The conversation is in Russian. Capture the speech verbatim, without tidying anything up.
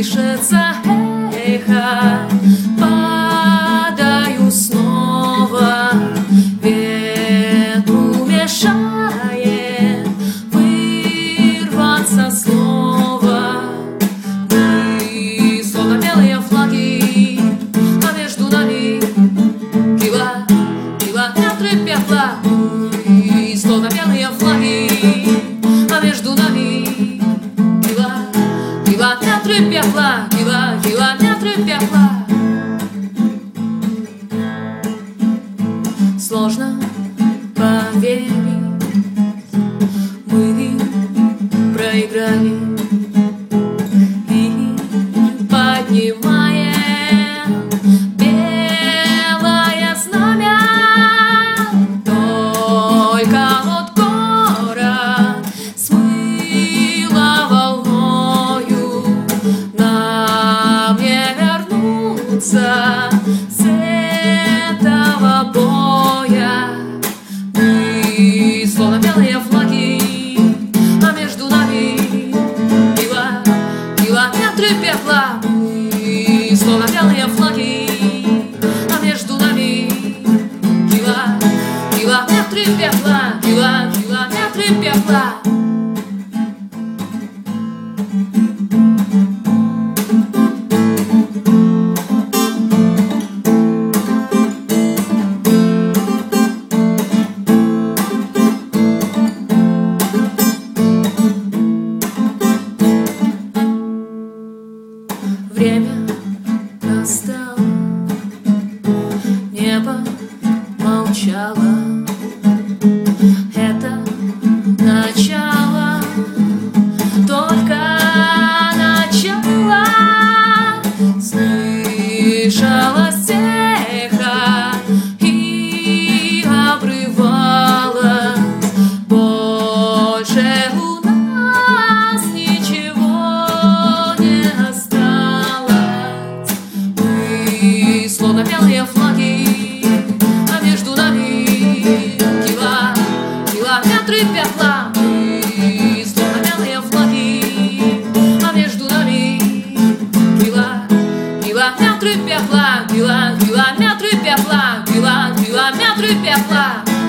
слышится эхо, падаю снова, ветру мешает вырваться снова. Мы словно белые флаги, а между нами кила, километры пепла. Мы словно белые флаги, а между нами кила, километры пепла, кила, километры пепла. Сложно поверить, мы проиграли и поднимаем белое знамя. Только вот город смыло волною, нам не вернуться с этого боя. Мы словно белые флаги, а между нами кила, километры пепла. Мы словно белые флаги, а между нами кила, километры пепла, кила, километры пепла. Время настало, небо молчало. Это начало, только начало. Слышалось эхо и обрывалось. Больше у нас ничего не осталось. Мы словно белые флаги, а между нами кила, километры пепла. Мы словно белые флаги, а между нами кила, километры пепла, кила, километры пепла, кила, километры пепла.